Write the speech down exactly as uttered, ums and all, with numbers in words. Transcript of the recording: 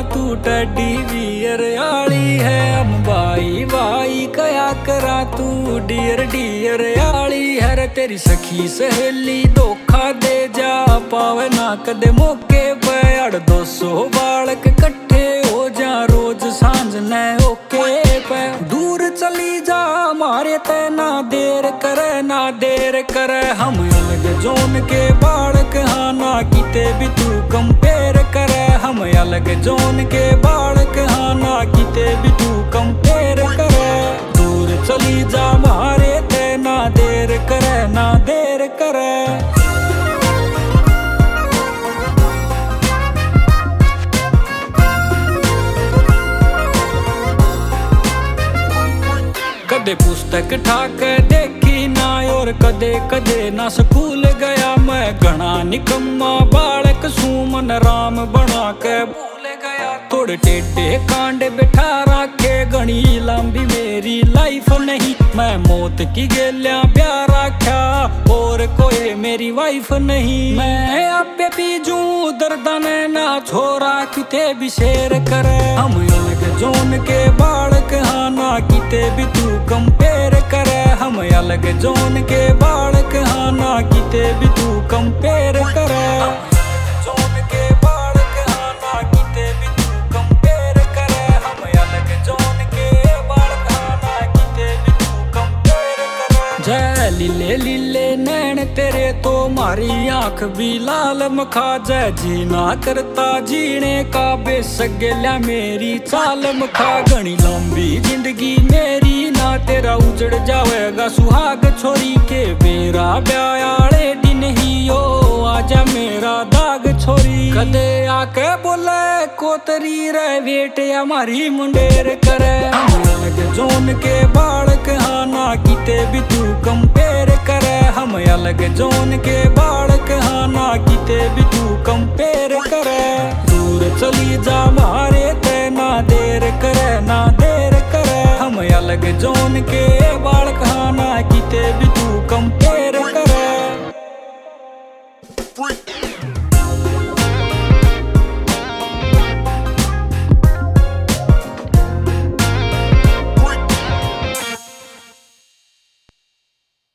तू teddy bear आली है। हम भाई भाई कया करा तू डियर डियर आली है रे। तेरी सखी सहेली धोखा दे जा पावे ना कदे मौके पे। अड़ दो सौ बालक कट्ठे हो जा रोज सांझ ने ओके पे। दूर चली जा मारे ते ना देर करे ना देर करे। हम अलग जोन के बालक हाँ ना किते भी तू कंपेयर करे। हम अलग जोन के बालक हाँ ना किते भी तू कंपेयर करे। दूर चली जा मारे ते ना देर करे ना देर करे। कदे पुस्तक ठाक देखी ना और कदे कदे ना स्कूल गया। मैं घना निकम्मा बालक सुमन राम बना के भूल गया। थोड़े टेढ़े कांडे बैठा रखे घनी लंबी मेरी लाइफ नहीं। मैं मौत की गेलियां ब्याह रखा और कोई मेरी वाइफ नहीं। मैं आपे पीजू दर्दने ना छोरा किते भी शेर करे। हम अलग जोन के बालक हाँ ना किते भी तू कंपेयर करे। हम अलग जोन के बालक हाँ ना किते भी तू कंपेयर करे। जोन के बालक हाँ ना किते भी तू कंपेयर करे। हम अलग जोन के बालक हाँ ना किते भी तू कंपेयर करे। जय लीले लीले नैन तेरे तो मारी आंख भी लाल मखा। जय जीना करता जीने का बेसगेल्या मेरी चाल मखा। घनी लंबी जिंदगी मेरी ना तेरा उजड़ जावेगा सुहाग छोरी के। मेरा ब्यायाले दिन ही यो आजा मेरा दाग छोरी। कदे आके बोले कोतरी रे बेटे हमारी मुंडेर करे। हम अलग जोन के बालक हाँ ना किते भी तू कंपेयर करे। हम अलग जोन के बालक हाँ ना किते भी तू कंपेयर करे। दूर चली जा